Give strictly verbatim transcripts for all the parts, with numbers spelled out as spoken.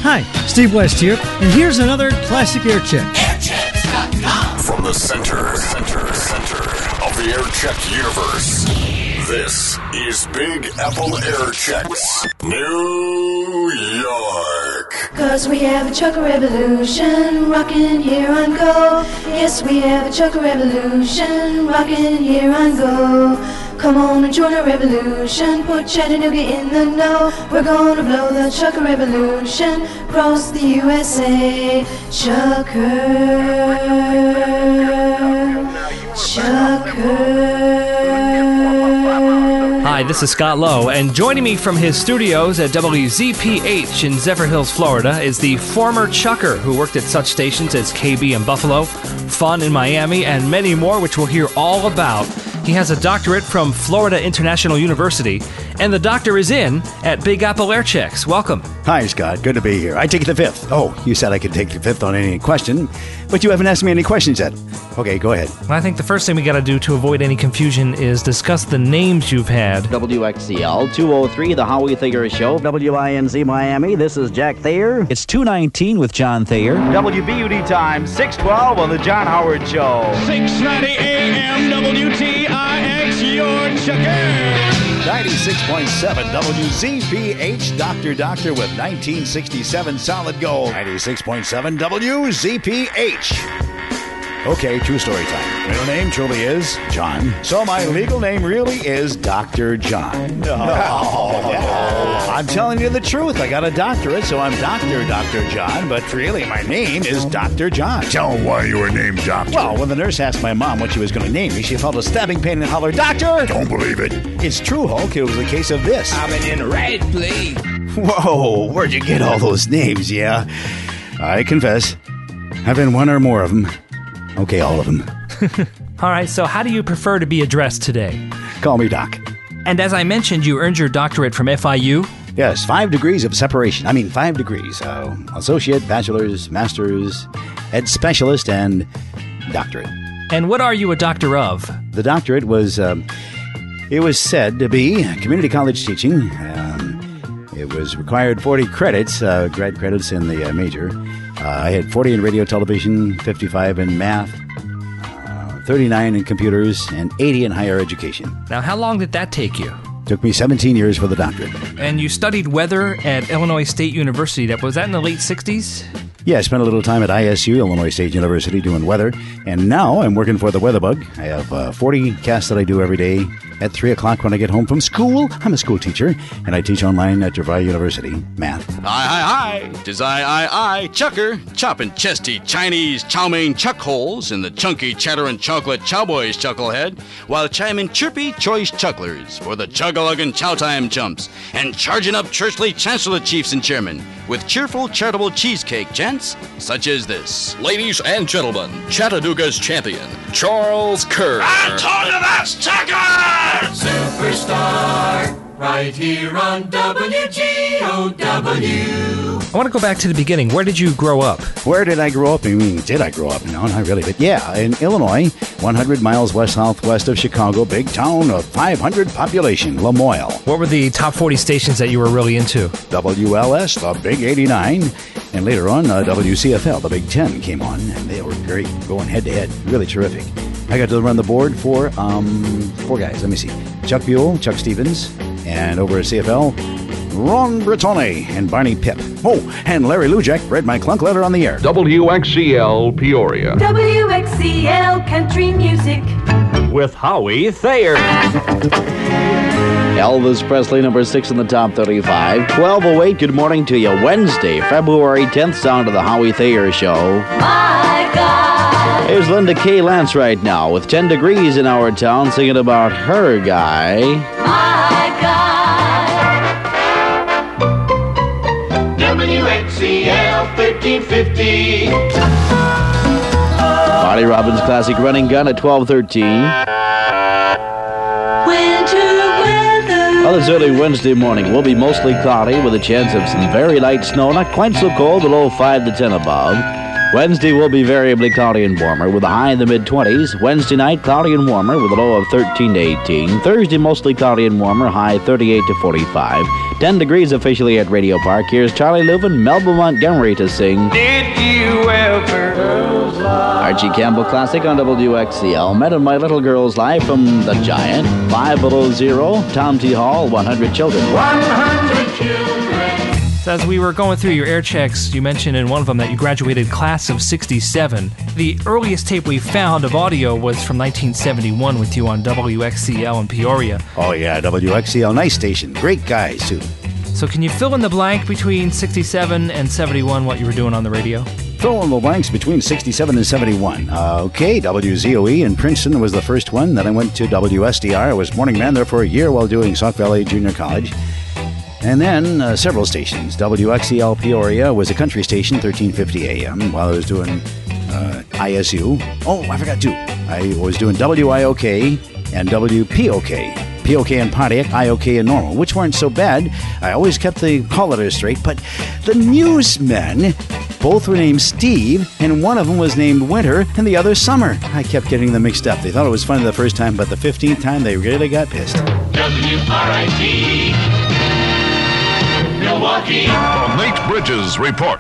Hi, Steve West here, and here's another classic air check. air checks dot com. From the center, center, center of the Air Check universe, this is Big Apple Air Checks, New York. Cause we have a trucker revolution, rockin' here on Go. Yes, we have a trucker revolution, rockin' here on Go. Come on and join our revolution, put Chattanooga in the know. We're gonna blow the trucker revolution across the U S A. Trucker, trucker. Hi, this is Scott Lowe, and joining me from his studios at W Z P H in Zephyr Hills, Florida, is the former trucker who worked at such stations as K B in Buffalo, Fun in Miami, and many more, which we'll hear all about. He has a doctorate from Florida International University, and the doctor is in at Big Apple Air Checks. Welcome. Hi, Scott. Good to be here. I take the fifth. Oh, you said I could take the fifth on any question, but you haven't asked me any questions yet. Okay, go ahead. Well, I think the first thing we got to do to avoid any confusion is discuss the names you've had. W X C L two oh three, The Howie Thayer Show. W I N Z Miami, this is Jack Thayer. It's two nineteen with John Thayer. W B U D time, six twelve on The John Howard Show. six ninety A M W T I X, your chucker. ninety-six point seven W Z P H, Doctor Doctor with nineteen sixty-seven solid gold. ninety-six point seven W Z P H. Okay, true story time. Middle name truly is John, so my legal name really is Doctor John. No. no. I'm telling you the truth. I got a doctorate, so I'm Doctor Doctor John, but really my name is Doctor John. Tell him why you were named Doctor. Well, when the nurse asked my mom what she was going to name me, she felt a stabbing pain and hollered, "Doctor!" Don't believe it. It's true, Hulk. It was a case of this. I'm in the right place. Whoa, where'd you get all those names, yeah? I confess, I've been one or more of them. Okay, all of them. All right, so how do you prefer to be addressed today? Call me Doc. And as I mentioned, you earned your doctorate from F I U? Yes, five degrees of separation. I mean, five degrees. Uh, associate, bachelor's, master's, ed specialist, and doctorate. And what are you a doctor of? The doctorate was, um, it was said to be community college teaching. Um, it was required forty credits, uh, grad credits in the uh, major. Uh, I had forty in radio, television, fifty-five in math, uh, thirty-nine in computers, and eighty in higher education. Now, how long did that take you? Took me seventeen years for the doctorate. And you studied weather at Illinois State University. That was that in the late sixties? Yeah, I spent a little time at I S U, Illinois State University, doing weather. And now I'm working for the Weatherbug. I have uh, forty casts that I do every day at three o'clock when I get home from school. I'm a school teacher, and I teach online at DeVry University, math. Aye, aye, aye. Tis I, I, I, Chucker. Chopping chesty Chinese chow mein chuck holes in the chunky cheddar and chocolate chowboys chucklehead, while chiming chirpy choice chucklers for the chug-a-luggin' chow time chumps, and charging up churchly chancellor chiefs and chairmen with cheerful charitable cheesecake gents such as this. Ladies and gentlemen, Chattanooga's champion, Charles Kerr. I told you that's Tucker! Superstar, right here on W G O W. I want to go back to the beginning. Where did you grow up? Where did I grow up? I mean, did I grow up? No, not really. But yeah, in Illinois, one hundred miles west-southwest of Chicago, big town of five hundred population, Lamoille. What were the top forty stations that you were really into? W L S, the Big eighty-nine, and later on, uh, W C F L, the Big ten came on, and they were great, going head-to-head. Really terrific. I got to run the board for um, four guys. Let me see. Chuck Buell, Chuck Stevens, and over at C F L, Ron Bertone and Barney Pip. Oh, and Larry Lujek read my clunk letter on the air. W X C L Peoria. W X C L Country Music. With Howie Thayer. Elvis Presley, number six in the top thirty-five. twelve oh eight, good morning to you. Wednesday, February tenth, sound of the Howie Thayer Show. My God. Here's Linda K. Lance right now with ten degrees in our town, singing about her guy. My God. W X C L thirteen fifty. Marty Robbins' classic Running Gun at twelve thirteen. Winter weather. Well, this early Wednesday morning will be mostly cloudy with a chance of some very light snow, not quite so cold, below five to ten above. Wednesday will be variably cloudy and warmer with a high in the mid-twenties. Wednesday night, cloudy and warmer with a low of thirteen to eighteen. Thursday, mostly cloudy and warmer, high thirty-eight to forty-five. ten degrees officially at Radio Park. Here's Charlie Leuven, Melba Montgomery to sing Did you ever? Archie Campbell Classic on W X C L. Met in My Little Girl's Life from The Giant. Five Below Zero. Tom T. Hall, one hundred Children. one hundred children. So as we were going through your air checks, you mentioned in one of them that you graduated class of sixty-seven. The earliest tape we found of audio was from nineteen seventy-one with you on W X C L in Peoria. Oh, yeah, W X C L. Nice station. Great guys, too. So can you fill in the blank between sixty-seven and seventy-one what you were doing on the radio? Fill in the blanks between sixty-seven and seventy-one. Uh, okay, W Z O E in Princeton was the first one. Then I went to W S D R. I was morning man there for a year while doing Sauk Valley Junior College. And then uh, several stations. W X C L Peoria was a country station, thirteen fifty A M, while I was doing uh, I S U. Oh, I forgot too. I was doing W I O K and W P O K. P O K in Pontiac, I O K in Normal, which weren't so bad. I always kept the call letters straight, but the newsmen, both were named Steve, and one of them was named Winter, and the other Summer. I kept getting them mixed up. They thought it was funny the first time, but the fifteenth time, they really got pissed. W R I T Milwaukee. The Nate Bridges Report.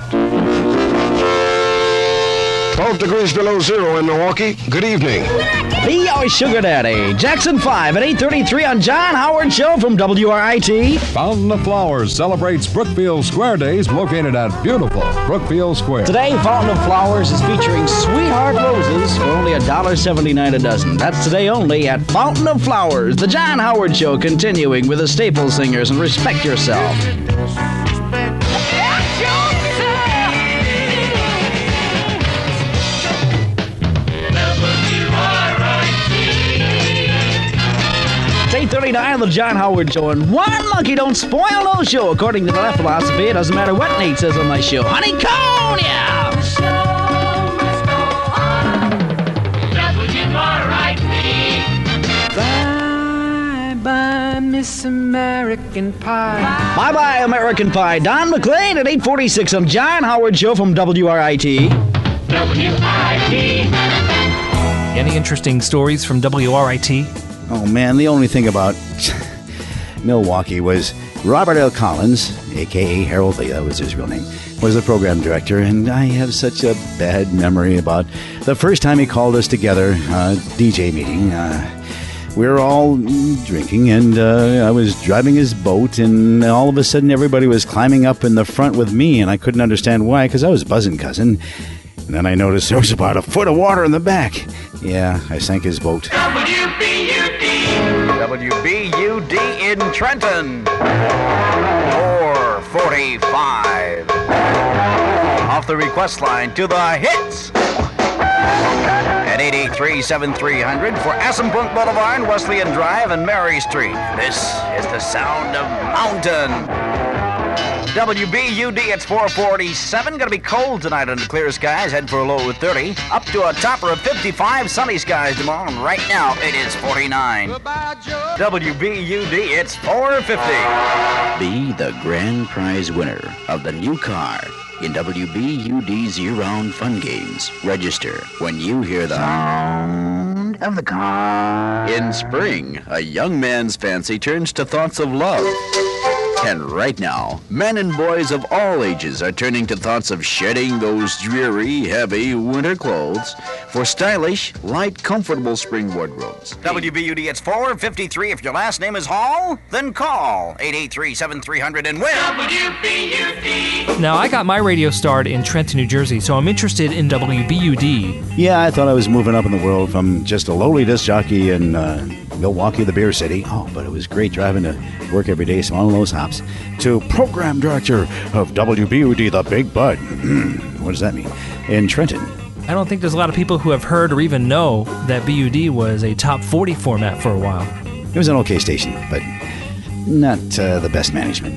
twelve degrees below zero in Milwaukee. Good evening. Be your sugar daddy. Jackson five at eight thirty-three on John Howard Show from W R I T. Fountain of Flowers celebrates Brookfield Square Days located at beautiful Brookfield Square. Today, Fountain of Flowers is featuring Sweetheart Roses for only one dollar seventy-nine a dozen. That's today only at Fountain of Flowers. The John Howard Show continuing with the Staple Singers and Respect Yourself. eight thirty-nine on the John Howard Show, and one monkey don't spoil no show. According to my philosophy, it doesn't matter what Nate says on my show. Honey cone, yeah! Bye-bye, Miss American Pie. Bye-bye, American Pie. Don McLean at eight forty-six on John Howard Show from W R I T. W R I T. Any interesting stories from W R I T? Oh, man, the only thing about Milwaukee was Robert L. Collins, a k a. Harold Lee, that was his real name, was the program director, and I have such a bad memory about the first time he called us together, uh, D J meeting. Uh, we were all drinking, and uh, I was driving his boat, and all of a sudden everybody was climbing up in the front with me, and I couldn't understand why, because I was buzzing, cousin. And then I noticed there was about a foot of water in the back. Yeah, I sank his boat. W B U D. W B U D in Trenton. four forty-five. Off the request line to the hits. At eight eight three, seven three zero zero for Assunpunk Boulevard, Wesleyan Drive, and Mary Street. This is the sound of Mountain. W B U D, it's four forty-seven. Gonna be cold tonight under clear skies. Head for a low of thirty. Up to a topper of fifty-five. Sunny skies tomorrow. And right now, it is forty-nine. W B U D, it's four fifty. Be the grand prize winner of the new car in W B U D's year-round fun games. Register when you hear the sound of the car. In spring, a young man's fancy turns to thoughts of love. And right now, men and boys of all ages are turning to thoughts of shedding those dreary, heavy winter clothes for stylish, light, comfortable spring wardrobes. W B U D, it's four fifty-three. If your last name is Hall, then call eight eight three, seven three zero zero and win. W B U D. Now, I got my radio start in Trenton, New Jersey, so I'm interested in W B U D. Yeah, I thought I was moving up in the world from just a lowly disc jockey in uh, Milwaukee, the beer city. Oh, but it was great driving to work every day, smelling those hops. To program director of W B U D, the Big Bud. What does that mean? In Trenton. I don't think there's a lot of people who have heard or even know that B U D was a top forty format for a while. It was an okay station, but not uh, the best management.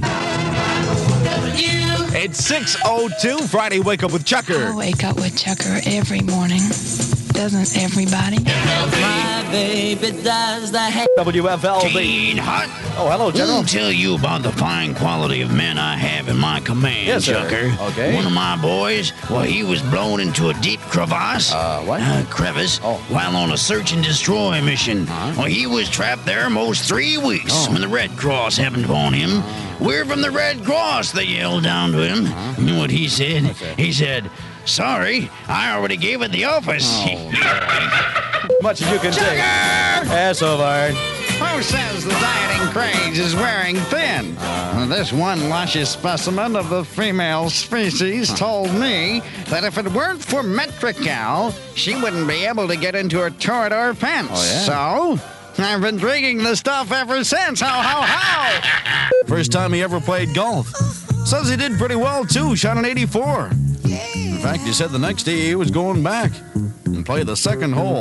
It's six oh two, Friday Wake Up with Chucker. I wake up with Chucker every morning. Doesn't everybody? My baby does the W F L B. Teen Hut. Oh, hello, General. I'll tell you about the fine quality of men I have in my command, Yes, sir. Chucker. Okay. One of my boys, well, he was blown into a deep crevasse. Uh, what? Uh, crevice. Oh. While on a search and destroy mission. Uh-huh. Well, he was trapped there almost three weeks Oh. when the Red Cross happened upon him. We're from the Red Cross, they yelled down to him. Uh-huh. You know what he said? What's that? He said, sorry, I already gave it the office. Oh, much as you can take. Yes, Hobart. Who says the dieting craze is wearing thin? Uh, This one luscious specimen of the female species told me that if it weren't for Metrical, she wouldn't be able to get into her Torador pants. Oh, So, I've been drinking the stuff ever since. How, how, how? First time he ever played golf. Says he did pretty well, too. Shot an eighty-four. In fact, he said the next day he was going back and play the second hole.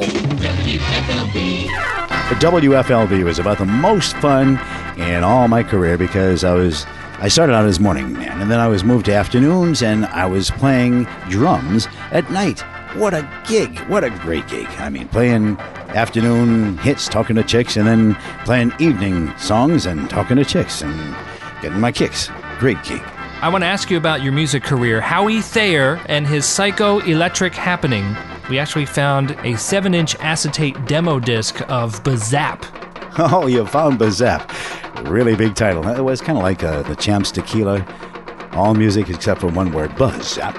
The W F L B was about the most fun in all my career because I was I started out as morning man, and then I was moved to afternoons, and I was playing drums at night. What a gig! What a great gig! I mean, playing afternoon hits, talking to chicks, and then playing evening songs and talking to chicks and getting my kicks. Great gig. I want to ask you about your music career. Howie Thayer and his Psycho-Electric Happening. We actually found a seven-inch acetate demo disc of Bazap. Oh, you found Bazap. Really big title. It was kind of like uh, the Champs Tequila. All music except for one word, Bazap.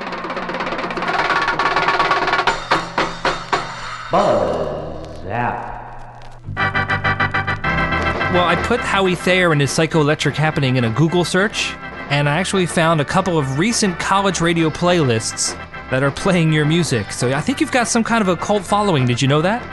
Bazap. Well, I put Howie Thayer and his Psycho-Electric Happening in a Google search, and I actually found a couple of recent college radio playlists that are playing your music. So I think you've got some kind of a cult following. Did you know that?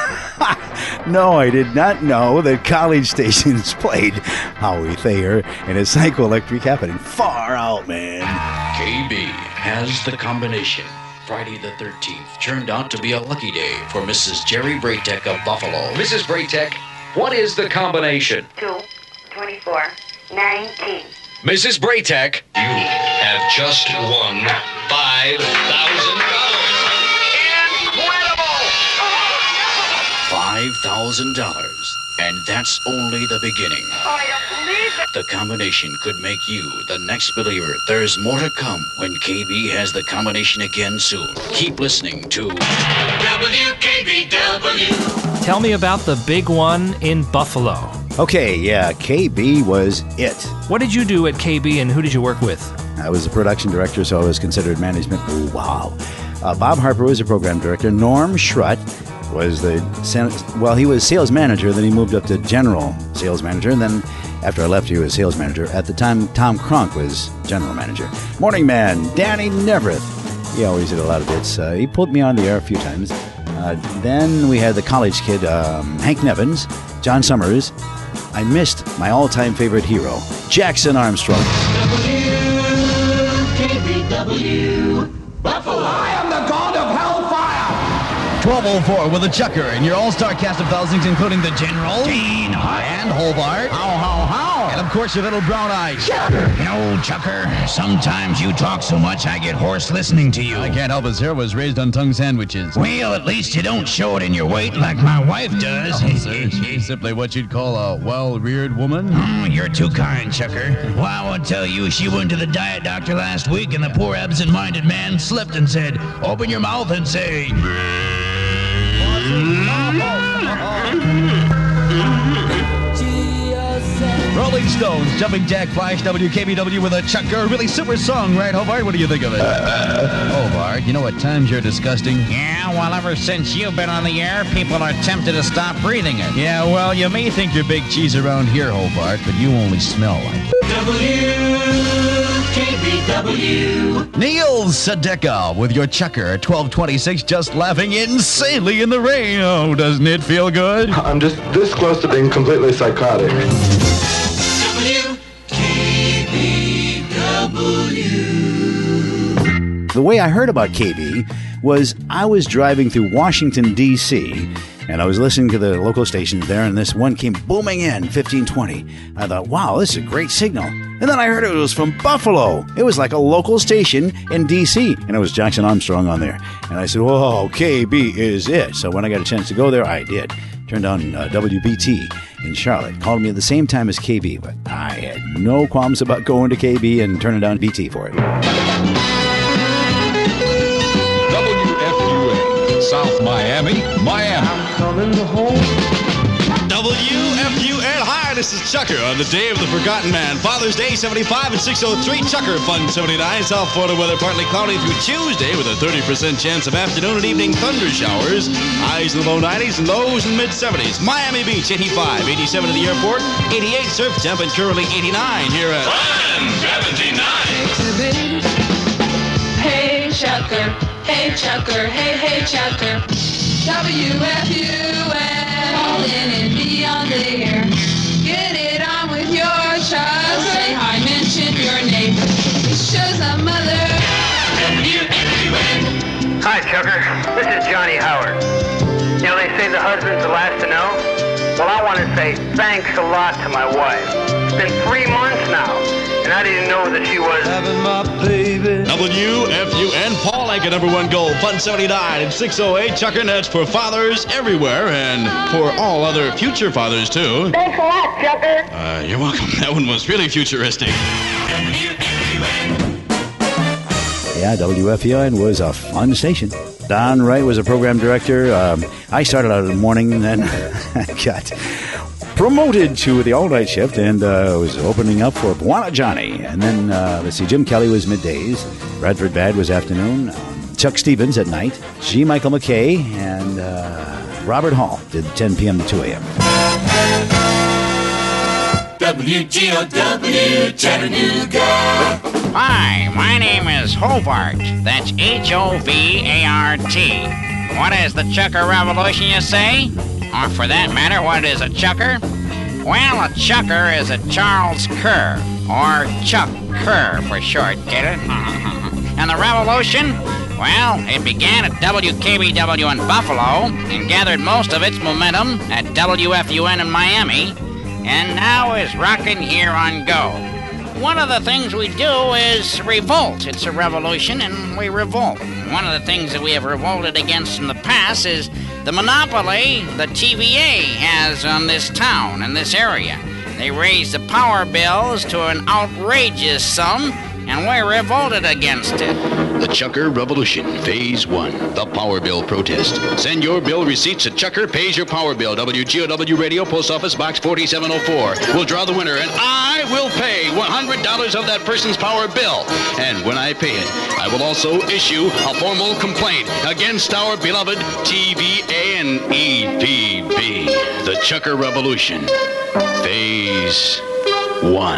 No, I did not know that college stations played Howie Thayer and his Psycho-Electric Happening. Far out, man. K B has the combination. Friday the thirteenth turned out to be a lucky day for Missus Jerry Braytek of Buffalo. Missus Braytek, what is the combination? Two, twenty-four, nineteen. Missus Braytek, You have just won five thousand dollars. Incredible! five thousand dollars. And that's only the beginning. Oh, I don't believe it. The combination could make you the next believer. There's more to come when K B has the combination again soon. Keep listening to W K B W. Tell me about the big one in Buffalo. Okay, yeah, K B was it. What did you do at K B and who did you work with? I was a production director, so I was considered management. Ooh, wow. Uh, Bob Harper was a program director. Norm Schrott was the, well, he was sales manager, then he moved up to general sales manager, and then after I left, he was sales manager. At the time, Tom Cronk was general manager. Morning man, Danny Neverth. He always did a lot of bits. Uh, he pulled me on the air a few times. Uh, then we had the college kid, um, Hank Nevins, John Summers. I missed my all-time favorite hero, Jackson Armstrong. W K B W. Buffalo. I am the god of hellfire. twelve oh four with a Chucker and your all-star cast of thousands, including the General, Dean Hart, and Hobart. How, how, how? And of course your little brown eyes. Chucker. You know, Chucker, sometimes you talk so much I get hoarse listening to you. I can't help his hair was raised on tongue sandwiches. Well, at least you don't show it in your weight like my wife does. Oh, sir, she's simply what you'd call a well-reared woman. Oh, you're too kind, Chucker. Well, I want to tell you, she went to the diet doctor last week, and the poor absent-minded man slipped and said, open your mouth and say... Rolling Stones, Jumping Jack Flash, W K B W with a Chucker. A really super song, right, Hobart? What do you think of it? Hobart, you know at times you're disgusting. Yeah, well, ever since you've been on the air, people are tempted to stop breathing it. Yeah, well, you may think you're big cheese around here, Hobart, but you only smell like it. W K B W. Neil Sedeka with your Chucker at twelve twenty-six, just laughing insanely in the rain. Oh, doesn't it feel good? I'm just this close to being completely psychotic. W K B W. The way I heard about K B was I was driving through Washington, D C, and I was listening to the local stations there, and this one came booming in, fifteen twenty. I thought, wow, this is a great signal. And then I heard it was from Buffalo. It was like a local station in D C, and it was Jackson Armstrong on there. And I said, whoa, K B is it. So when I got a chance to go there, I did. Turned on uh, W B T in Charlotte. Called me at the same time as K B, but I had no qualms about going to K B and turning down B T for it. W F U N, South Miami, Miami. I'm coming home. W F U N, hi, this is Chucker on the day of the Forgotten Man. Father's Day, seventy-five and six oh three. Chucker Fun seventy-nine. South Florida weather partly cloudy through Tuesday with a thirty percent chance of afternoon and evening thunder showers. Highs in the low nineties and lows in the mid seventies. Miami Beach, eighty-five, eighty-seven at the airport, eighty-eight surf temp, and currently eighty-nine here at Fun seventy-nine. Hey, Chucker. Hey, Chucker. Hey, hey, Chucker. W F U N. Call in and be on the air. Get it on with your child. Say hi, mention your name. Shows a mother. W F U N. Hi, Chucker. This is Johnny Howard. You know, they say the husband's the last to know. Well, I want to say thanks a lot to my wife. It's been three months now, and I didn't know that she was having my baby. W F U N, Paul Anka, number one goal, Fun seventy-nine and six oh eight. Chucker Nets for fathers everywhere and for all other future fathers, too. Thanks a lot, Chucker. Uh, you're welcome. That one was really futuristic. Yeah, W F U N was a fun station. Don Wright was a program director. Um, I started out in the morning, and then I got promoted to the all-night shift and uh, was opening up for Bwana Johnny. And then, uh, let's see, Jim Kelly was middays. Bradford Bad was afternoon. Um, Chuck Stevens at night. G. Michael McKay and uh, Robert Hall did ten p.m. to two a.m. W G O W Chattanooga. Hi, my name is Hobart. That's H O V A R T. What is the Chucker Revolution, you say? Or for that matter, what is a chucker? Well, a chucker is a Charles Kerr, or Chuck Kerr for short, get it? And the revolution? Well, it began at W K B W in Buffalo and gathered most of its momentum at W F U N in Miami, and now is rocking here on Go. One of the things we do is revolt. It's a revolution, and we revolt. One of the things that we have revolted against in the past is the monopoly the T V A has on this town and this area. They raised the power bills to an outrageous sum, and we revolted against it. The Chucker Revolution, Phase one, the Power Bill Protest. Send your bill receipts at Chucker Pays Your Power Bill, W G O W Radio, Post Office Box forty-seven oh four. We'll draw the winner, and I will pay one hundred dollars of that person's power bill. And when I pay it, I will also issue a formal complaint against our beloved T V A and E P B. The Chucker Revolution, Phase one.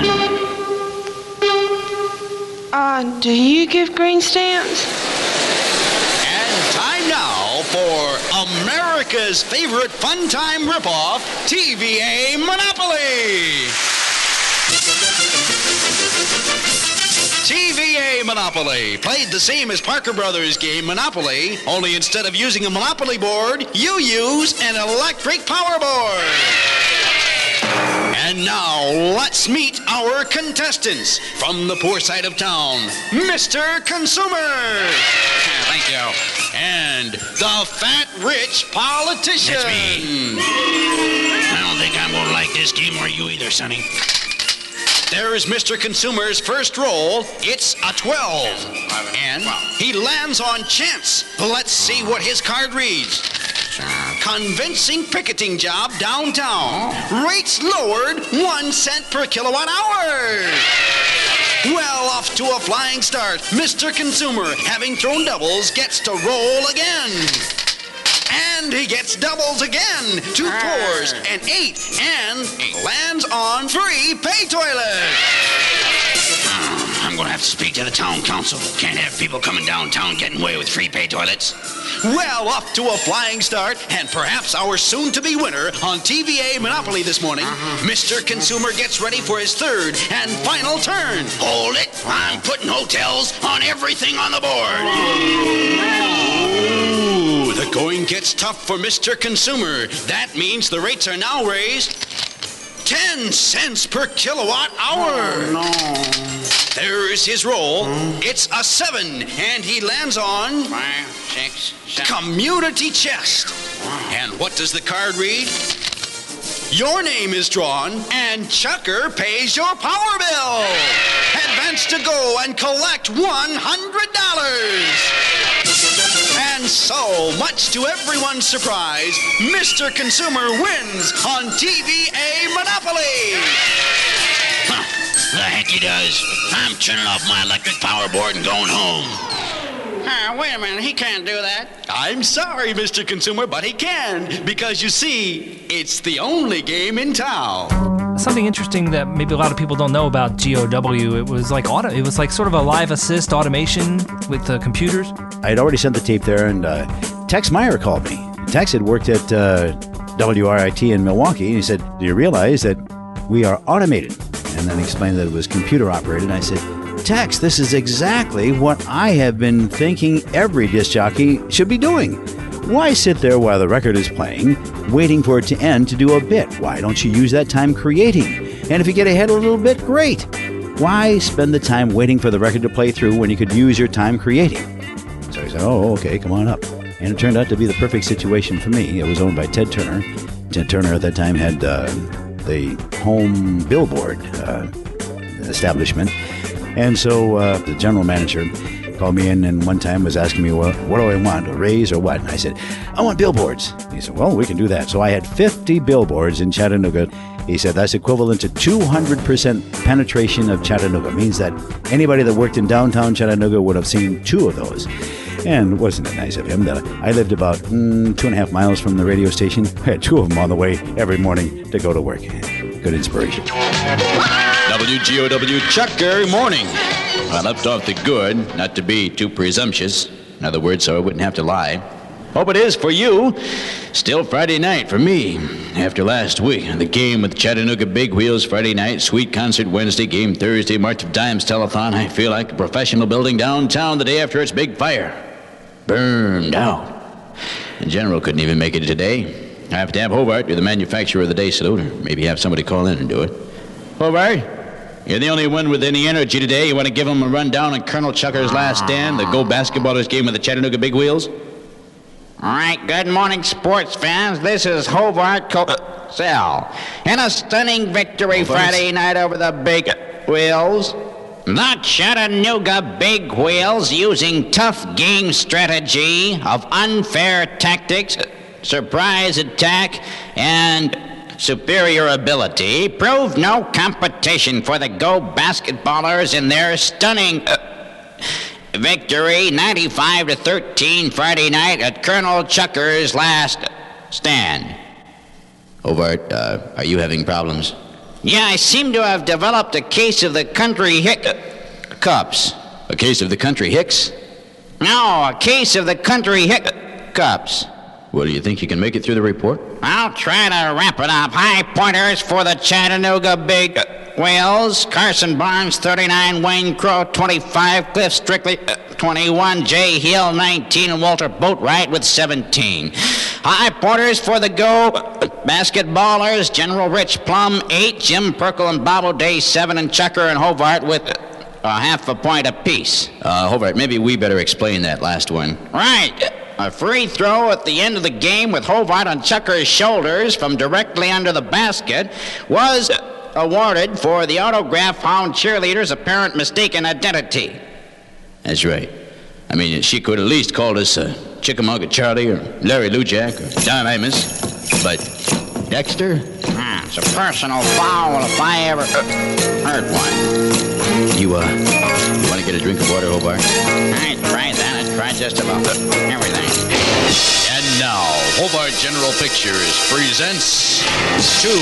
Uh, do you give green stamps? And time now for America's favorite fun time ripoff, T V A Monopoly. T V A Monopoly, played the same as Parker Brothers' game Monopoly, only instead of using a Monopoly board, you use an electric power board. And now, let's meet our contestants from the poor side of town, Mister Consumer. Thank you. And the fat, rich politician. That's me. I don't think I'm gonna like this game, or you either, Sonny. There's Mister Consumer's first roll. It's a twelve. And he lands on chance. Let's see what his card reads. Convincing picketing job downtown. Rates lowered one cent per kilowatt hour. Well, off to a flying start. Mister Consumer, having thrown doubles, gets to roll again. And he gets doubles again. Two fours, an eight, and lands on free pay toilet. I'm gonna have to speak to the town council. Can't have people coming downtown getting away with free pay toilets. Well, off to a flying start, and perhaps our soon-to-be winner on T V A Monopoly this morning, uh-huh. Mister Consumer gets ready for his third and final turn. Hold it. I'm putting hotels on everything on the board. Ooh, the going gets tough for Mister Consumer. That means the rates are now raised ten cents per kilowatt hour. Oh, no. There's his roll. Mm. It's a seven, and he lands on five, six, seven. Community Chest. Wow. And what does the card read? Your name is drawn, and Chucker pays your power bill. Advance to go and collect one hundred dollars. And so, much to everyone's surprise, Mister Consumer wins on T V A Monopoly. Huh. The heck he does. I'm turning off my electric power board and going home. Uh, wait a minute, he can't do that. I'm sorry, Mister Consumer, but he can, because you see, it's the only game in town. Something interesting that maybe a lot of people don't know about G O W, it was like auto, it was like sort of a live assist automation with uh, computers. I had already sent the tape there, and uh, Tex Meyer called me. Tex had worked at uh, W R I T in Milwaukee, and he said, do you realize that we are automated? And then he explained that it was computer operated. I said, Tex, this is exactly what I have been thinking every disc jockey should be doing. Why sit there while the record is playing, waiting for it to end to do a bit? Why don't you use that time creating? And if you get ahead a little bit, great. Why spend the time waiting for the record to play through when you could use your time creating? So he said, oh, okay, come on up. And it turned out to be the perfect situation for me. It was owned by Ted Turner. Ted Turner at that time had uh, the home billboard uh, establishment. And so uh, the general manager called me in and one time was asking me, well, what do I want, a raise or what? And I said, I want billboards. He said, well, we can do that. So I had fifty billboards in Chattanooga. He said that's equivalent to two hundred percent penetration of Chattanooga. It means that anybody that worked in downtown Chattanooga would have seen two of those. And wasn't it nice of him that I lived about mm, two and a half miles from the radio station? I had two of them on the way every morning to go to work. Good inspiration. W G O W Chucker Morning. I left off the good, not to be too presumptuous. In other words, so I wouldn't have to lie. Hope it is for you. Still Friday night for me. After last week, the game with Chattanooga Big Wheels Friday night, Sweet Concert Wednesday, game Thursday, March of Dimes Telethon. I feel like a professional building downtown the day after its big fire. Burned out. The general couldn't even make it today. I have to have Hobart do the manufacturer of the day salute, or maybe have somebody call in and do it. Hobart, you're the only one with any energy today. You want to give him a rundown on Colonel Chucker's last stand, the Go Basketballers game with the Chattanooga Big Wheels? All right, good morning, sports fans. This is Hobart Cosell. In a stunning victory Friday night over the Big Wheels, the Chattanooga Big Wheels, using tough game strategy of unfair tactics, surprise attack, and superior ability, proved no competition for the Go Basketballers in their stunning uh, victory ninety-five to thirteen Friday night at Colonel Chucker's last stand. Hobart, uh, are you having problems? Yeah, I seem to have developed a case of the country hiccups. A case of the country hicks? No, a case of the country hiccups. Well, do you think you can make it through the report? I'll try to wrap it up. High pointers for the Chattanooga Big Wheels. Carson Barnes, thirty-nine. Wayne Crow, twenty-five. Cliff Strictly, uh, twenty-one. Jay Hill, nineteen. And Walter Boatwright with seventeen. High pointers for the Go Basketballers. General Rich Plum, eight. Jim Perkle and Bob O'Day, seven. And Chucker and Hobart with uh, half a point apiece. Uh, Hobart, maybe we better explain that last one. Right. A free throw at the end of the game with Hobart on Chucker's shoulders from directly under the basket was awarded for the autograph hound cheerleader's apparent mistaken identity. That's right. I mean, she could at least call us uh, Chickamauga Charlie or Larry Lujak or Don Amos. But Dexter? Ah, it's a personal foul if I ever uh, heard one. You, uh, you want to get a drink of water, Hobart? I tried that. I tried just about everything. And now, Hobart General Pictures presents Two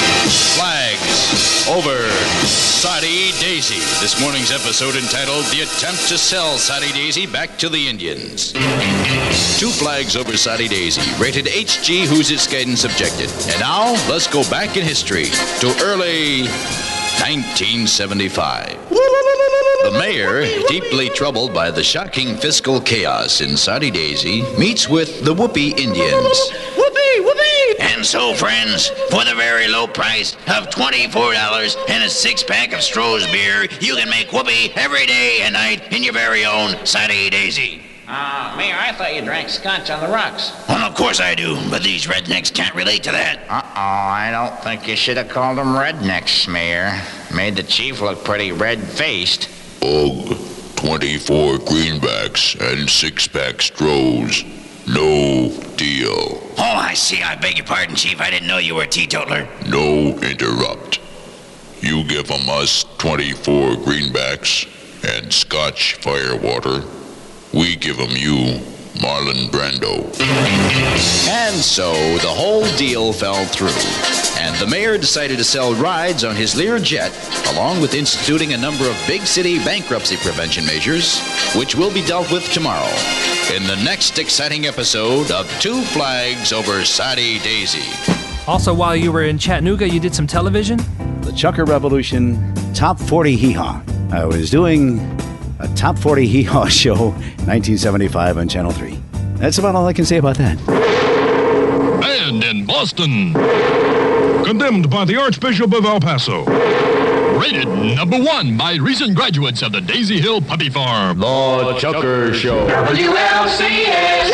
Flags Over Soddy Daisy. This morning's episode entitled The Attempt to Sell Soddy Daisy Back to the Indians. Two Flags Over Soddy Daisy, rated H G, whose its guidance objected. And now, let's go back in history to early nineteen seventy-five. The mayor, deeply troubled by the shocking fiscal chaos in Soddy Daisy, meets with the Whoopee Indians. Whoopee, whoopee! And so, friends, for the very low price of twenty-four dollars and a six-pack of Stroh's beer, you can make whoopee every day and night in your very own Soddy Daisy. Uh, Mayor, I thought you drank scotch on the rocks. Well, of course I do, but these rednecks can't relate to that. Uh-oh, I don't think you should have called them rednecks, Mayor. Made the chief look pretty red-faced. Ugh, twenty-four greenbacks and six-pack strohs. No deal. Oh, I see. I beg your pardon, Chief. I didn't know you were a teetotaler. No interrupt. You give 'em us twenty-four greenbacks and Scotch firewater. We give 'em you Marlon Brando. And so the whole deal fell through, and the mayor decided to sell rides on his Learjet, along with instituting a number of big city bankruptcy prevention measures, which will be dealt with tomorrow in the next exciting episode of Two Flags Over Sadie Daisy. Also, while you were in Chattanooga, you did some television? The Chucker Revolution Top forty Hee-Haw. I was doing a Top forty Hee-Haw show, nineteen seventy-five on Channel three. That's about all I can say about that. And in Boston, condemned by the Archbishop of El Paso. Rated number one by recent graduates of the Daisy Hill Puppy Farm. The Chucker Show. W L C S.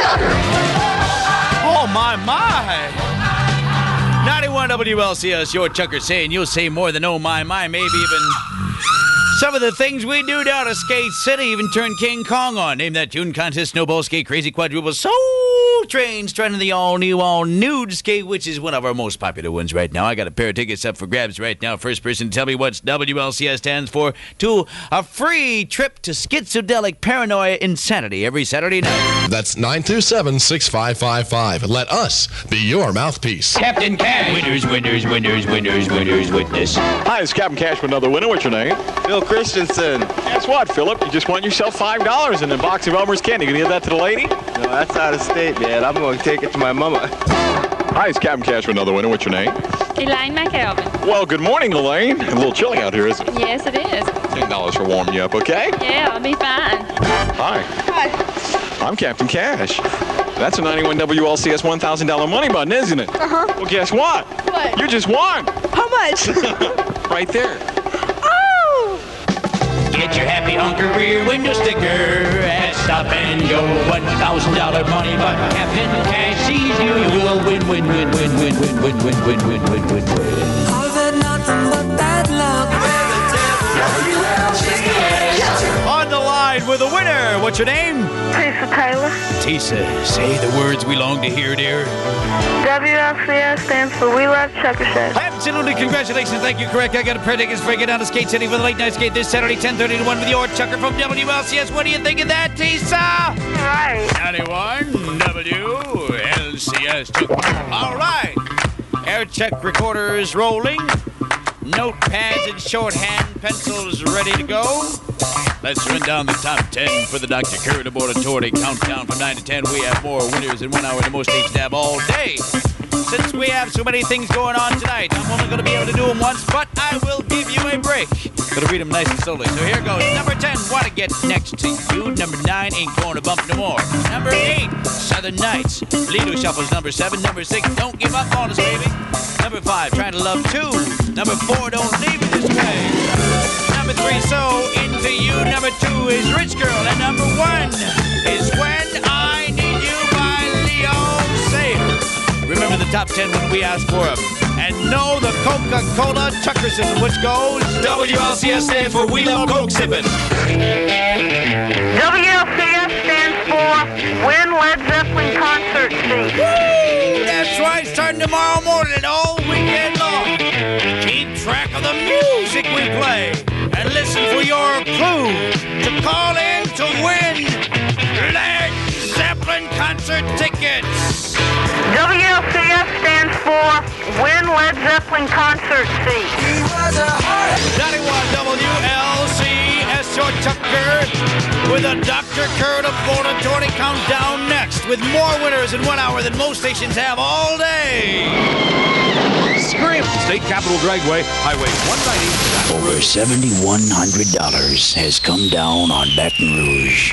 Oh, my, my. ninety-one W L C S, your Chucker saying you'll say more than oh, my, my, maybe even some of the things we do down at Skate City even turn King Kong on. Name that tune contest, snowball skate, crazy quadruple, soul train, strutting the all-new, all-nude skate, which is one of our most popular ones right now. I got a pair of tickets up for grabs right now. First person to tell me what W L C S stands for to a free trip to Schizodelic Paranoia Insanity every Saturday night. That's nine two seven, six five five five. Let us be your mouthpiece. Captain Cash. Winners, winners, winners, winners, winners, witness. Hi, it's Captain Cash with another winner. What's your name? Phil Christensen. Guess what, Philip? You just won yourself five dollars in a box of Elmer's candy. You gonna give that to the lady? No, that's out of state, man. I'm going to take it to my mama. Hi, it's Captain Cash with another winner. What's your name? Elaine McKelvin. Well, good morning, Elaine. A little chilly out here, isn't it? Yes, it is. ten dollars for warming you up, okay? Yeah, I'll be fine. Hi. Hi. I'm Captain Cash. That's a ninety-one W L C S one thousand dollars money button, isn't it? Uh-huh. Well, guess what? What? You just won. How much? Right there. Oh! Get your happy hunker rear window sticker and stop and go. one thousand dollars money button. Captain Cash sees you. You will win, win, win, win, win, win, win, win, win, win, win, win, win. I've had nothing but bad luck. W L C S. On the line with a winner. What's your name? Tisa Taylor. Tisa, say the words we long to hear, dear. W L C S stands for We Love Chucker Show. Absolutely, congratulations. Thank you, correct. I got a pair of tickets for get down to Skate City for the late night skate this Saturday, ten thirty to one with your Chucker from W L C S. What do you think of that, Tisa? Right. ninety-one W L C S. All right. Air check recorders rolling. Notepads and shorthand pencils ready to go. Let's run down the top ten for the Doctor Kurt Laboratory Countdown from nine to ten. We have more winners in one hour than most states have all day. Since we have so many things going on tonight, I'm only going to be able to do them once, but I will give you a break. Going to read them nice and slowly. So here goes. Number ten, Want to Get Next to You. Number nine, Ain't Going to Bump No More. Number eight, Southern Nights. Lido Shuffles. Number seven. Number six, Don't Give Up on Us, Baby. Number five, Trying to Love Two. Number four, Don't Leave Me This Way. Number three, So Into You. Number two is Rich Girl. And number one is When I Need You by Leo Sayer. Remember the top ten when we ask for them. And know the Coca-Cola Chucker system, which goes... W L C S stands for We Love Coke Sippin'. W L C S stands for Win Led Zeppelin Concert Seat. Woo! That's right, starting tomorrow morning and all weekend long. Keep track of the music we play and listen for your clue to call in to win Led Zeppelin concert tickets. W L C S stands for Win Led Zeppelin Concert Seat. ninety-one W L C S, your Tucker, with a Doctor Kurt Laboratory Countdown next, with more winners in one hour than most stations have all day. Scream! State Capitol Dragway, Highway one ninety. Over seven thousand one hundred dollars has come down on Baton Rouge.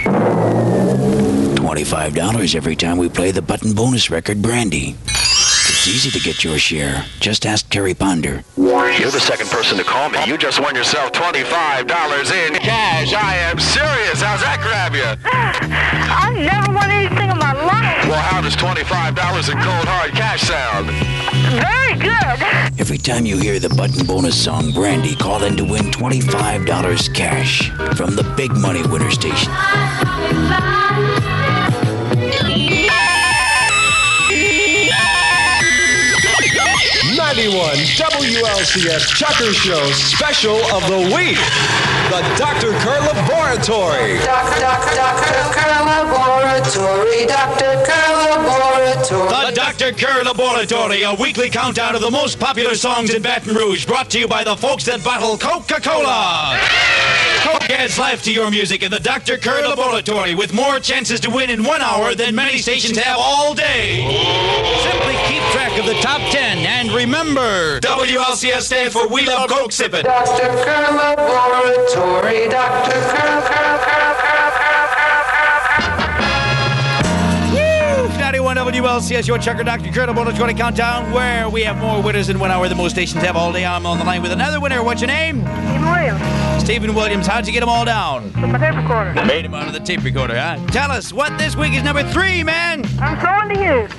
twenty-five dollars every time we play the button bonus record, Brandy. It's easy to get your share. Just ask Terry Ponder. You're the second person to call me. You just won yourself twenty-five dollars in cash. I am serious. How's that grab you? I never won anything in my life. Well, how does twenty-five dollars in cold hard cash sound? Very good. Every time you hear the button bonus song, Brandy, call in to win twenty-five dollars cash from the Big Money Winner Station. ninety-one W L C S Chucker Show Special of the Week. The Doctor Kerr Laboratory. Doctor Kerr Laboratory. Doctor Kerr Laboratory. The Doctor Kerr Laboratory, a weekly countdown of the most popular songs in Baton Rouge, brought to you by the folks that bottle Coca-Cola. Coke adds life to your music in the Doctor Kerr Laboratory with more chances to win in one hour than many stations have all day. Simply keep track of the top ten and remember, W L C S stands for We Love Coke Sippin'. Doctor Kerr Laboratory. Doctor Kerr, Kerr, Kerr, Kerr, Kerr, Woo! ninety-one W L C S, your Chucker Doctor Kerr Laboratory countdown, where we have more winners in one hour than most stations have all day. I'm on the line with another winner. What's your name? Stephen Williams. Stephen Williams, how'd you get them all down? With my tape recorder. Made him out of the tape recorder, huh? Tell us what this week is number three, man. I'm throwing to you.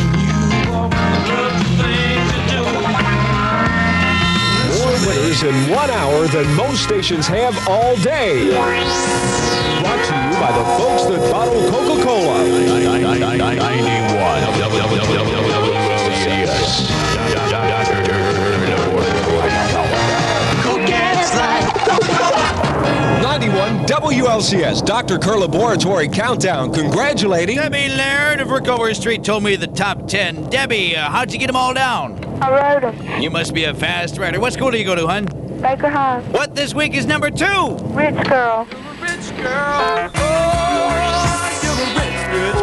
More winners in one hour than most stations have all day. Brought to you by the folks that bottle Coca-Cola. ninety-one W L C S. ninety-one W L C S Doctor Kerr Laboratory Countdown. Congratulating Debbie Laird of Rickover Street told me the top ten. Debbie, uh, how'd you get them all down? I wrote them. You must be a fast writer. What school do you go to, hun? Baker High. What this week is number two? Rich girl. Rich girl. Oh, you're a rich, rich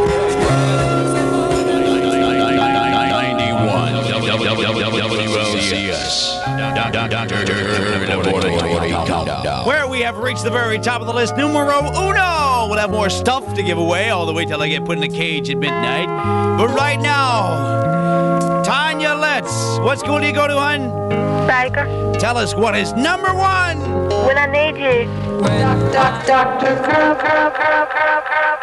girl. Where we have reached the very top of the list, numero uno. We'll have more stuff to give away all the way till I get put in a cage at midnight. But right now, Tanya Letts. What school do you go to, hun? Baker. Tell us what is number one. When I need you. Doctor Kerr, Kerr, Kerr, Kerr, Kerr,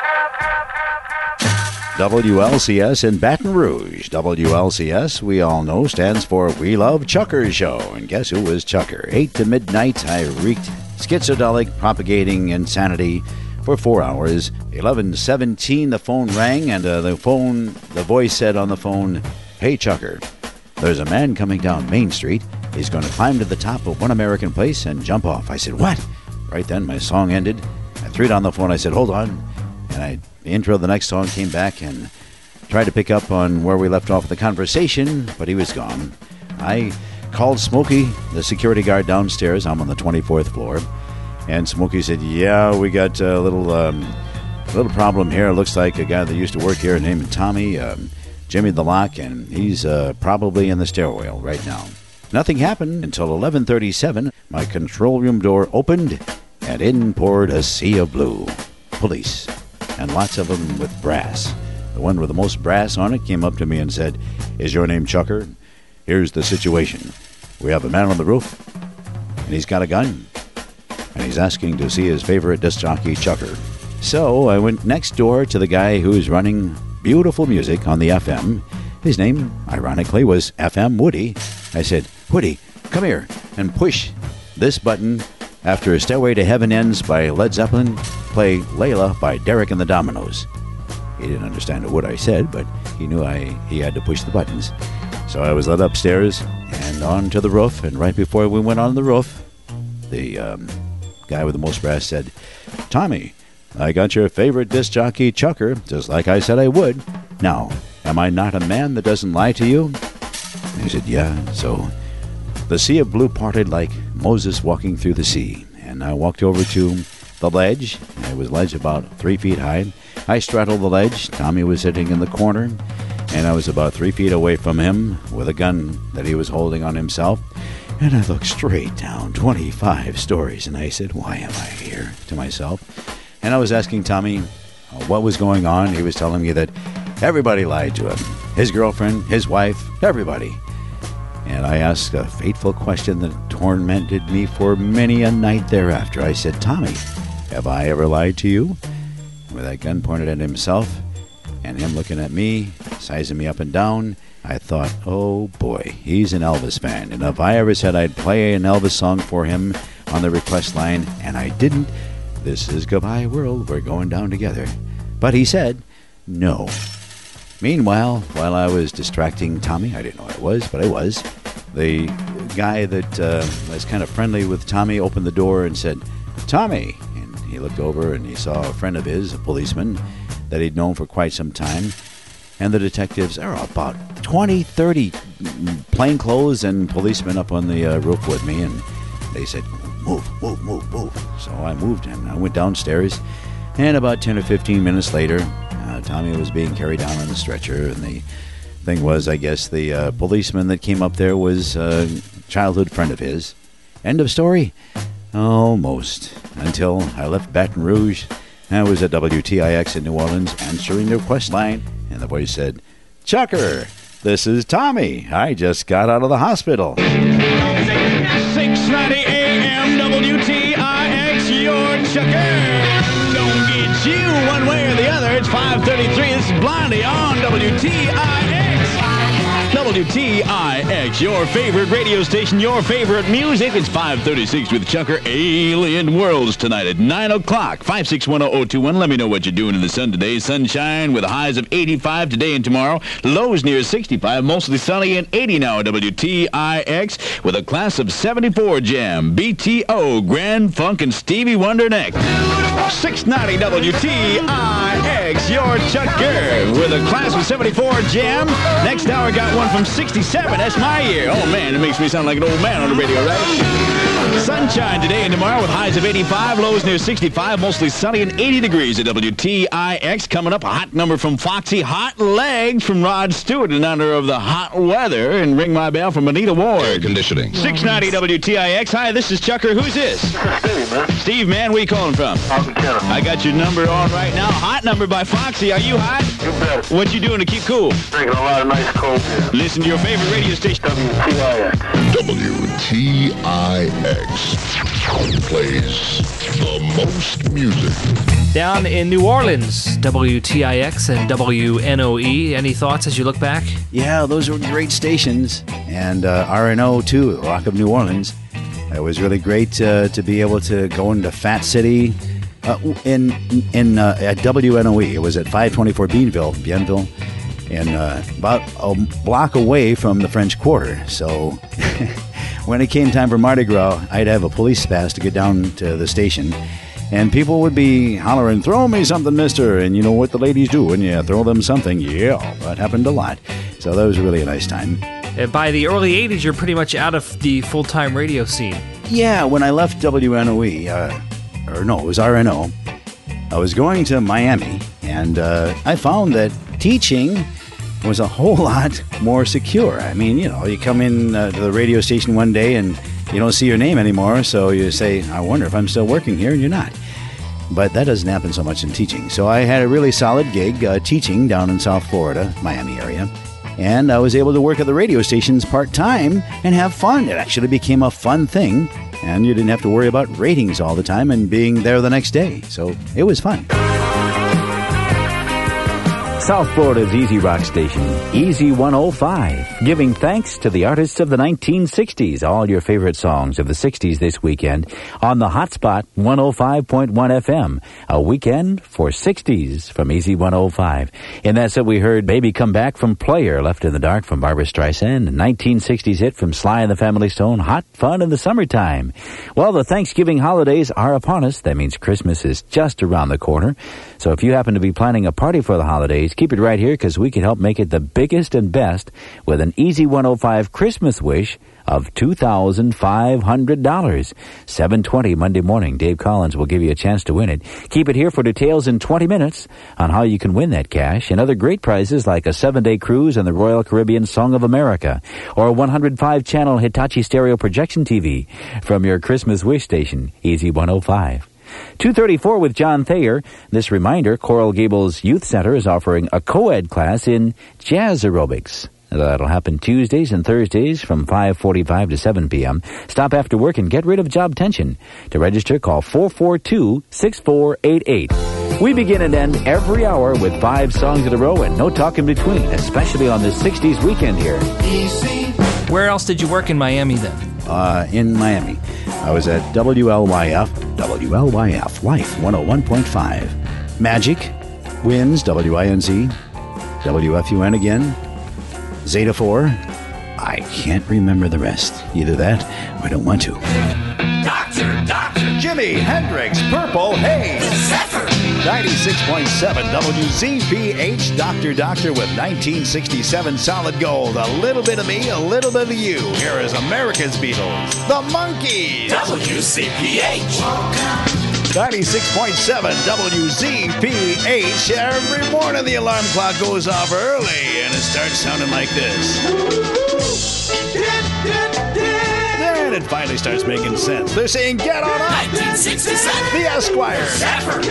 W L C S in Baton Rouge. W L C S, we all know, stands for We Love Chucker Show. And guess who was Chucker? eight to midnight, I wreaked schizodelic propagating insanity for four hours. eleven seventeen, the phone rang, and uh, the phone, the voice said on the phone, "Hey, Chucker, there's a man coming down Main Street. He's going to climb to the top of One American Place and jump off." I said, "What?" Right then, my song ended. I threw it on the phone. I said, "Hold on." And I, the intro of the next song came back and tried to pick up on where we left off the conversation, but he was gone. I called Smokey, the security guard downstairs. I'm on the twenty-fourth floor. And Smokey said, "Yeah, we got a little, um, a little problem here. It looks like a guy that used to work here named Tommy, um, Jimmy the Lock, and he's uh, probably in the stairwell right now." Nothing happened until eleven thirty-seven. My control room door opened, and in poured a sea of blue. Police. And lots of them with brass. The one with the most brass on it came up to me and said, "Is your name Chucker? Here's the situation. We have a man on the roof, and he's got a gun, and he's asking to see his favorite disc jockey, Chucker." So I went next door to the guy who's running beautiful music on the F M. His name, ironically, was F M Woody. I said, "Woody, come here and push this button after Stairway to Heaven ends by Led Zeppelin. Play Layla by Derek and the Dominoes." He didn't understand a word I said, but he knew I he had to push the buttons. So I was led upstairs and on to the roof, and right before we went on the roof, the um, guy with the most brass said, "Tommy, I got your favorite disc jockey, Chucker, just like I said I would. Now, am I not a man that doesn't lie to you?" And he said, "Yeah." So the sea of blue parted like Moses walking through the sea, and I walked over to the ledge. It was a ledge about three feet high. I straddled the ledge. Tommy was sitting in the corner, and I was about three feet away from him with a gun that he was holding on himself. And I looked straight down twenty-five stories, and I said, "Why am I here?" to myself. And I was asking Tommy what was going on. He was telling me that everybody lied to him. His girlfriend, his wife, everybody. And I asked a fateful question that tormented me for many a night thereafter. I said, "Tommy, have I ever lied to you?" with that gun pointed at himself and him looking at me, sizing me up and down, I thought, oh boy, he's an Elvis fan. And if I ever said I'd play an Elvis song for him on the request line, and I didn't, this is Goodbye World, we're going down together. But he said no. Meanwhile, while I was distracting Tommy, I didn't know what it was, but I was, the guy that uh, was kind of friendly with Tommy opened the door and said, Tommy. And he looked over and he saw a friend of his, a policeman, that he'd known for quite some time. And the detectives, there are about twenty, thirty plainclothes and policemen up on the uh, roof with me. And they said, move, move, move, move. So I moved and I went downstairs. And about ten or fifteen minutes later, uh, Tommy was being carried down on the stretcher. And the thing was, I guess, the uh, policeman that came up there was a childhood friend of his. End of story? Almost. Until I left Baton Rouge. I was at W T I X in New Orleans answering their request line. And the voice said, Chucker, this is Tommy. I just got out of the hospital. six ninety A M W T I X, your Chucker. Don't get you one way or the other. It's five thirty-three. This is Blondie on W T I X. W T I X, your favorite radio station, your favorite music. It's five thirty-six with Chucker. Alien Worlds tonight at nine o'clock. five six one zero zero two one. Let me know what you're doing in the sun today. Sunshine with highs of eighty-five today and tomorrow. Lows near sixty-five. Mostly sunny and eighty now at W T I X with a class of seventy-four jam. B T O, Grand Funk, and Stevie Wonder next. six ninety W T I X, your Chucker with a class of seventy-four jam. Next hour got one from sixty-seven. That's my year. Oh, man, it makes me sound like an old man on the radio, right? Sunshine today and tomorrow with highs of eighty-five, lows near sixty-five, mostly sunny and eighty degrees at W T I X. Coming up, a hot number from Foxy, Hot Legs from Rod Stewart in honor of the hot weather, and Ring My Bell from Anita Ward. Air conditioning. six ninety W T I X. Hi, this is Chucker. Who's this? Steve, man. Steve, man, where you calling from? I got your number on right now. Hot number by Foxy. Are you hot? You bet. What you doing to keep cool? Drinking a lot of nice cold beer. Listen to your favorite radio station. W T I X. W T I X plays the most music. Down in New Orleans, W T I X and W N O E. Any thoughts as you look back? Yeah, those were great stations. And uh, R N O, too, Rock of New Orleans. It was really great uh, to be able to go into Fat City uh, in in uh, at W N O E. It was at five twenty-four Bienville, Bienville, and uh, about a block away from the French Quarter. So when it came time for Mardi Gras, I'd have a police pass to get down to the station. And people would be hollering, throw me something, mister. And you know what the ladies do when you throw them something? Yeah, that happened a lot. So that was really a nice time. And by the early eighties, you're pretty much out of the full-time radio scene. Yeah, when I left W N O E, uh, or no, it was R N O, I was going to Miami, and uh, I found that teaching was a whole lot more secure. I mean, you know, you come in uh, to the radio station one day and you don't see your name anymore, so you say, I wonder if I'm still working here, and you're not. But that doesn't happen so much in teaching. So I had a really solid gig uh, teaching down in South Florida, Miami area. And I was able to work at the radio stations part-time and have fun. It actually became a fun thing, and you didn't have to worry about ratings all the time and being there the next day. So it was fun. South Florida's Easy Rock station, Easy one oh five, giving thanks to the artists of the nineteen sixties. All your favorite songs of the sixties this weekend on the Hotspot one oh five point one F M. A weekend for sixties from Easy one oh five. And that's it. We heard Baby Come Back from Player, Left in the Dark from Barbra Streisand, a nineteen sixties hit from Sly and the Family Stone, Hot Fun in the Summertime. Well, the Thanksgiving holidays are upon us. That means Christmas is just around the corner. So if you happen to be planning a party for the holidays, keep it right here because we can help make it the biggest and best with an Easy one oh five Christmas wish of two thousand five hundred dollars. seven twenty Monday morning, Dave Collins will give you a chance to win it. Keep it here for details in twenty minutes on how you can win that cash and other great prizes like a seven-day cruise on the Royal Caribbean Song of America or a one hundred five channel Hitachi stereo projection T V from your Christmas wish station, Easy one oh five. two thirty-four with John Thayer. This reminder, Coral Gables Youth Center is offering a co-ed class in jazz aerobics. That'll happen Tuesdays and Thursdays from five forty-five to seven p.m. Stop after work and get rid of job tension. To register, call four four two, six four eight eight. We begin and end every hour with five songs in a row and no talk in between, especially on the sixties weekend here. Where else did you work in Miami then? Uh, in Miami. I was at W L Y F, W L Y F, Life one oh one point five. Magic, Winds, W I N Z, W F U N again, Zeta four. I can't remember the rest. Either that or I don't want to. Doctor, Doctor. Jimi Hendrix, Purple Haze. Zephyr. ninety-six point seven W Z P H, Doctor Doctor with nineteen sixty-seven Solid Gold. A little bit of me, a little bit of you. Here is America's Beatles, the Monkees. W Z P H. ninety-six point seven W Z P H. Every morning the alarm clock goes off early and it starts sounding like this. Then it finally starts making sense. They're saying, get on up! nineteen sixty-seven. The Esquires. Zephyr.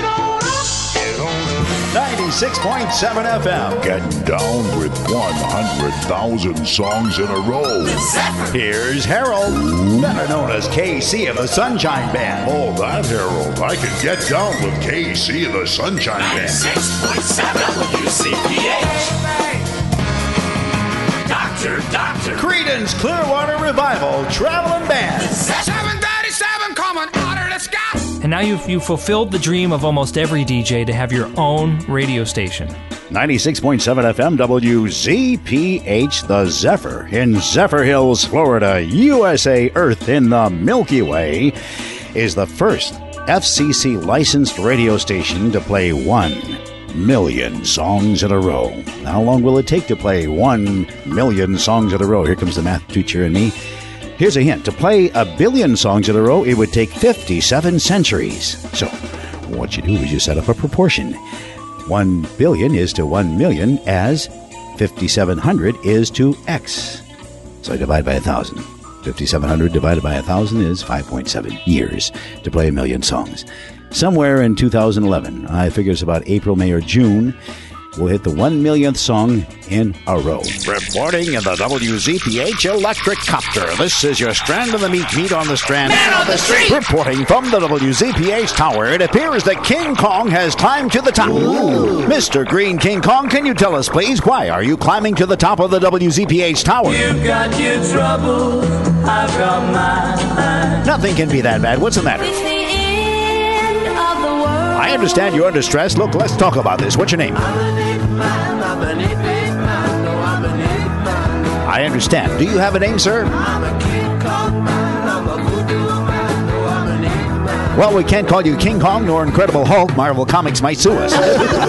ninety-six point seven F M. Getting down with one hundred thousand songs in a row. Zephyr. Here's Harold, better known as K C of the Sunshine Band. Oh, that Harold. I can get down with K C of the Sunshine Band. ninety-six point seven W Z P H. Doctor, Doctor. Creedence Clearwater Revival Traveling Band. seven thirty-seven coming out of the sky. And now you've, you've fulfilled the dream of almost every D J to have your own radio station. ninety-six point seven F M W Z P H, the Zephyr in Zephyr Hills, Florida, U S A. Earth in the Milky Way is the first F C C licensed radio station to play one million songs in a row. How long will it take to play one million songs in a row? Here comes the math teacher and me. Here's a hint. To play a billion songs in a row, it would take fifty-seven centuries. So what you do is you set up a proportion. One billion is to one million as fifty-seven hundred is to X. So I divide by a thousand. fifty-seven hundred divided by a thousand is five point seven years to play a million songs. Somewhere in two thousand eleven, I figure it's about April, May, or June, we'll hit the one millionth song in a row. Reporting in the W Z P H Electric Copter. This is your Strand of the Meat, Meat on the Strand. Man on the street. Reporting from the W Z P H tower, it appears that King Kong has climbed to the top. Ooh. Mister Green King Kong, can you tell us, please, why are you climbing to the top of the W Z P H tower? You've got your troubles, I've got mine. Nothing can be that bad. What's the matter? It's the end of the world. I understand you're under stress. Look, let's talk about this. What's your name? I understand. Do you have a name, sir? Well, we can't call you King Kong nor Incredible Hulk. Marvel Comics might sue us.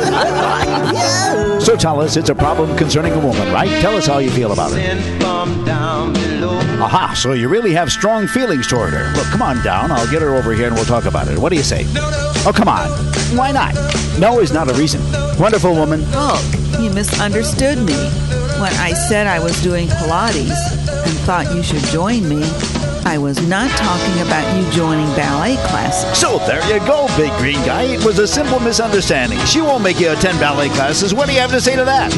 So tell us, it's a problem concerning a woman, right? Tell us how you feel about it. Aha, so you really have strong feelings toward her. Look, come on down. I'll get her over here and we'll talk about it. What do you say? Oh, come on. Why not? No is not a reason. Wonderful woman. Oh, you misunderstood me. When I said I was doing Pilates and thought you should join me, I was not talking about you joining ballet classes. So there you go, big green guy. It was a simple misunderstanding. She won't make you attend ballet classes. What do you have to say to that?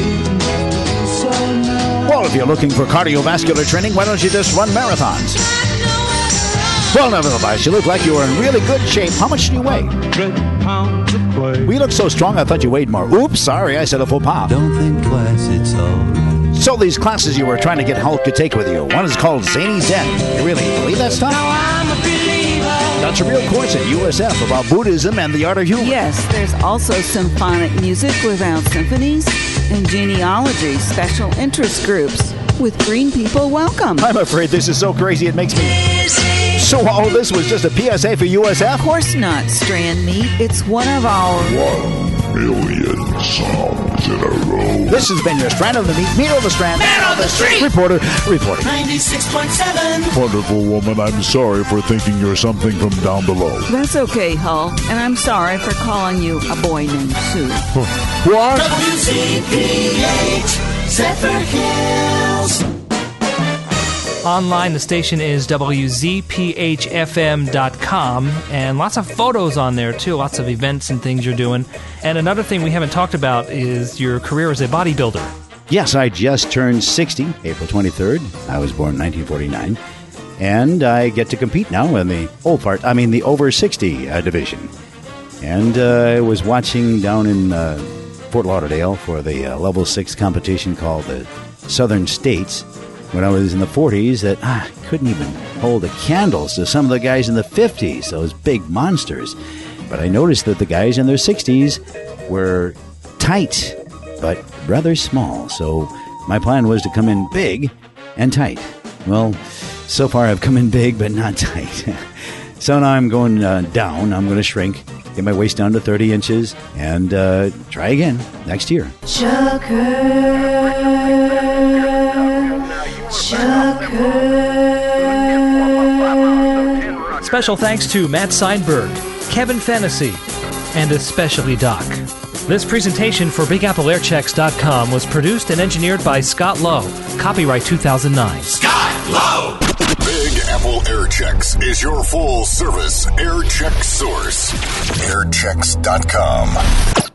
Well, if you're looking for cardiovascular training, why don't you just run marathons? Well, nevertheless, you look like you were in really good shape. How much do you weigh? We look so strong, I thought you weighed more. Oops, sorry, I said a faux pas. Don't think twice, it's alright. So these classes you were trying to get Hulk to take with you, one is called Zany Zen. You really believe that stuff? Now I'm a believer. That's a real course at U S F about Buddhism and the art of humor. Yes, there's also symphonic music without symphonies and genealogy special interest groups with green people welcome. I'm afraid this is so crazy it makes me... So all this was just a P S A for U S F? Of course not, Strand Meat. It's one of our... One million songs in a row. This has been your Strand of the Meat, Meat on the Strand. Man on the street. Reporter, reporting. ninety-six point seven. Wonderful woman, I'm sorry for thinking you're something from down below. That's okay, Hull. And I'm sorry for calling you a boy named Sue. What? W Z P H, Zephyr Hills. Online, the station is W Z P H F M dot com, and lots of photos on there, too. Lots of events and things you're doing. And another thing we haven't talked about is your career as a bodybuilder. Yes, I just turned sixty, April twenty-third. I was born in nineteen forty-nine. And I get to compete now in the old part, I mean the over sixty uh, division. And uh, I was watching down in uh, Fort Lauderdale for the uh, Level six competition called the Southern States when I was in the forties that ah, couldn't even hold a candle to some of the guys in the fifties, those big monsters. But I noticed that the guys in their sixties were tight, but rather small. So my plan was to come in big and tight. Well, so far I've come in big, but not tight. So now I'm going uh, down. I'm going to shrink, get my waist down to thirty inches, and uh, try again next year. Chucker, Chucker. Special thanks to Matt Seinberg, Kevin Fantasy, and especially Doc. This presentation for Big Apple Air Checks dot com was produced and engineered by Scott Lowe. Copyright two thousand nine. Scott Lowe! Big Apple Air Checks is your full service air check source. air checks dot com.